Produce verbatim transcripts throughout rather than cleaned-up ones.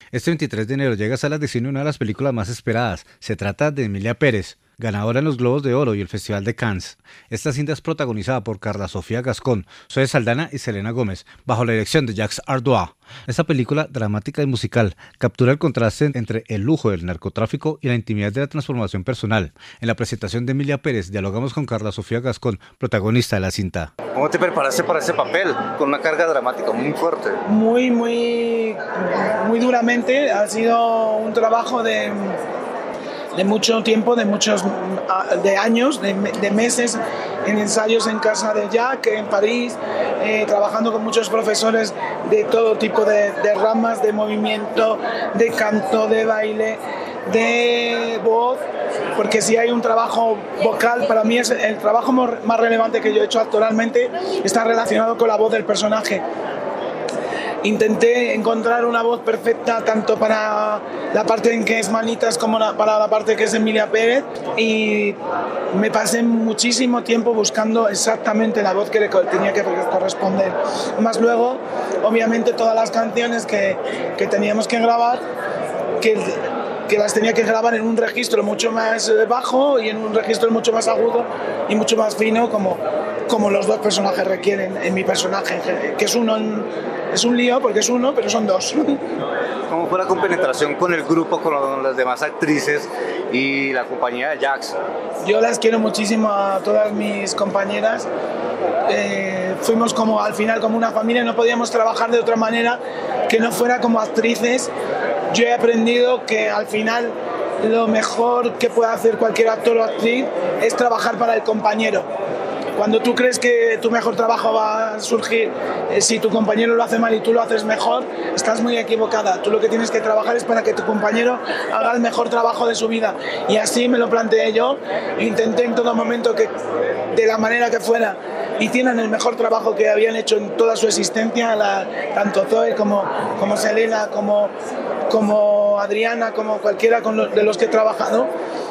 Este veintitrés de enero llega a salas de cine una de las películas más esperadas. Se trata de Emilia Pérez, ganadora en los Globos de Oro y el Festival de Cannes. Esta cinta es protagonizada por Carla Sofía Gascón, Zoe Saldana y Selena Gómez, bajo la dirección de Jacques Ardois. Esta película, dramática y musical, captura el contraste entre el lujo del narcotráfico y la intimidad de la transformación personal. En la presentación de Emilia Pérez, dialogamos con Carla Sofía Gascón, protagonista de la cinta. ¿Cómo te preparaste para ese papel? Con una carga dramática muy fuerte. Muy, muy, muy duramente. Ha sido un trabajo de... de mucho tiempo, de muchos de años, de, de meses en ensayos en casa de Jack, en París, eh, trabajando con muchos profesores de todo tipo de, de ramas, de movimiento, de canto, de baile, de voz, porque si hay un trabajo vocal, para mí es el trabajo más relevante que yo he hecho actualmente, está relacionado con la voz del personaje. Intenté encontrar una voz perfecta tanto para la parte en que es Manitas como la, para la parte que es Emilia Pérez, y me pasé muchísimo tiempo buscando exactamente la voz que le tenía que corresponder. Más luego, obviamente, todas las canciones que, que teníamos que grabar, que, que las tenía que grabar en un registro mucho más bajo y en un registro mucho más agudo y mucho más fino, como, como los dos personajes requieren en mi personaje, que es uno en, es un lío porque es uno, pero son dos. ¿Cómo fue la compenetración con el grupo, con las demás actrices y la compañía de Jax? Yo las quiero muchísimo a todas mis compañeras. Eh, fuimos como al final como una familia, no podíamos trabajar de otra manera que no fuera como actrices. Yo he aprendido que al final lo mejor que puede hacer cualquier actor o actriz es trabajar para el compañero. Cuando tú crees que tu mejor trabajo va a surgir eh, si tu compañero lo hace mal y tú lo haces mejor, estás muy equivocada. Tú lo que tienes que trabajar es para que tu compañero haga el mejor trabajo de su vida. Y así me lo planteé yo. Intenté en todo momento que, de la manera que fuera, hicieran el mejor trabajo que habían hecho en toda su existencia, la, tanto Zoe como, como Selena, como, como Adriana, como cualquiera con lo, de los que he trabajado.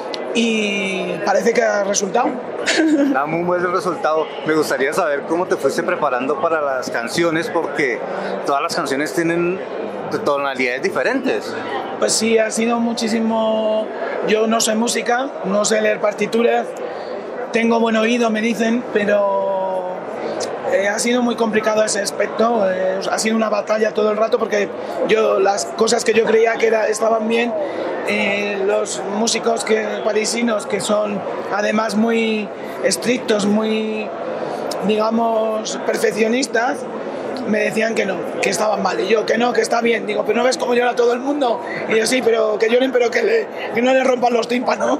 Y parece que ha resultado. Da muy buen resultado. Me gustaría saber cómo te fuiste preparando para las canciones, porque todas las canciones tienen tonalidades diferentes. Pues sí, ha sido muchísimo. Yo no sé música, no sé leer partituras, tengo buen oído, me dicen, pero eh, ha sido muy complicado ese aspecto. Eh, ha sido una batalla todo el rato, porque yo las cosas que yo creía que era, estaban bien, Eh, los músicos que, parisinos, que son además muy estrictos, muy, digamos, perfeccionistas, me decían que no, que estaban mal, y yo que no, que está bien. Digo, pero ¿no ves cómo llora todo el mundo? Y yo, sí, pero que lloren, pero que, le, que no le rompan los tímpanos.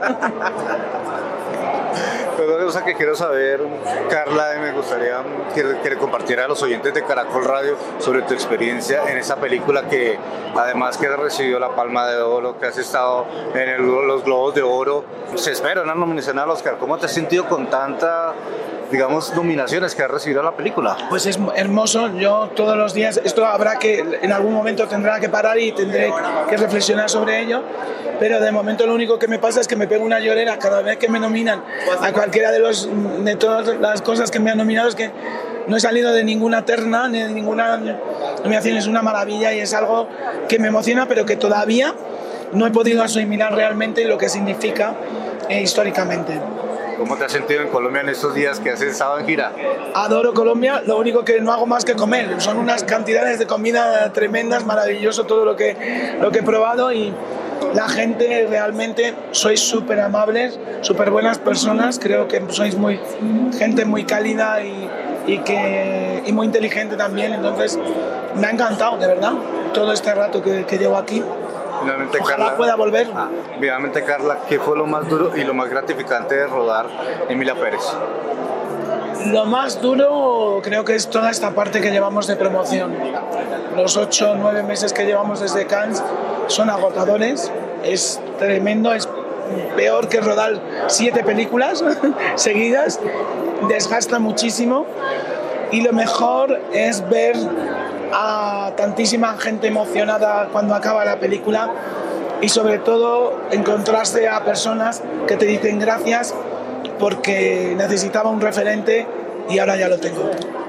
Pues una cosa que quiero saber, Carla, me gustaría que, que le compartiera a los oyentes de Caracol Radio sobre tu experiencia en esa película, que además que has recibido la Palma de Oro, que has estado en el, los Globos de Oro, se espera una nominación al Oscar. ¿Cómo te has sentido con tanta, digamos, nominaciones que has recibido a la película? Pues es hermoso. Yo todos los días, esto habrá que, en algún momento tendrá que parar y tendré que reflexionar sobre ello, pero de momento lo único que me pasa es que me pego una llorera cada vez que me nominan a cualquiera de, los, de todas las cosas que me han nominado. Es que no he salido de ninguna terna ni de ninguna nominación. Es una maravilla y es algo que me emociona, pero que todavía no he podido asimilar realmente lo que significa eh, históricamente. ¿Cómo te has sentido en Colombia en estos días que has estado en gira? Adoro Colombia, lo único que no hago más que comer. Son unas cantidades de comida tremendas, maravilloso todo lo que, lo que he probado, y la gente realmente, sois súper amables, súper buenas personas. Creo que sois muy, gente muy cálida y, y, que, y muy inteligente también. Entonces me ha encantado, de verdad, todo este rato que, que llevo aquí. Finalmente, Ojalá Carla, pueda volver. Ah, finalmente, Carla, ¿qué fue lo más duro y lo más gratificante de rodar Emilia Pérez? Lo más duro creo que es toda esta parte que llevamos de promoción. Los ocho o nueve meses que llevamos desde Cannes son agotadores, es tremendo, es peor que rodar siete películas seguidas, desgasta muchísimo, y lo mejor es ver a tantísima gente emocionada cuando acaba la película, y sobre todo encontrarse a personas que te dicen gracias porque necesitaba un referente y ahora ya lo tengo.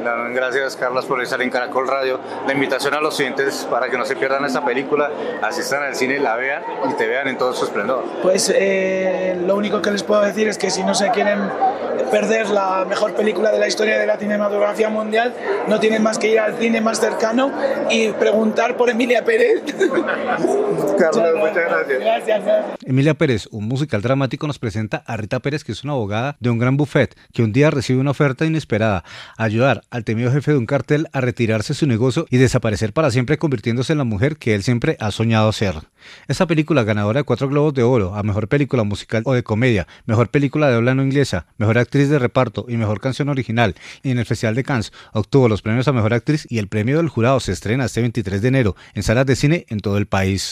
Gracias, Carlas, por estar en Caracol Radio. La invitación a los oyentes para que no se pierdan esta película, asistan al cine, la vean y te vean en todo su esplendor. Pues eh, lo único que les puedo decir es que si no se quieren perder la mejor película de la historia de la cinematografía mundial, no tienen más que ir al cine más cercano y preguntar por Emilia Pérez. Carlos, muchas gracias. Gracias, gracias. Emilia Pérez, un musical dramático, nos presenta a Rita Pérez, que es una abogada de un gran buffet que un día recibe una oferta inesperada: ayudar al temido jefe de un cartel a retirarse de su negocio y desaparecer para siempre, convirtiéndose en la mujer que él siempre ha soñado ser. Esta película, ganadora de cuatro Globos de Oro a Mejor Película Musical o de Comedia, Mejor Película de Habla No Inglesa, Mejor Actriz de Reparto y Mejor Canción Original, y en el Festival de Cannes obtuvo los premios a Mejor Actriz y el premio del jurado, se estrena este veintitrés de enero en salas de cine en todo el país.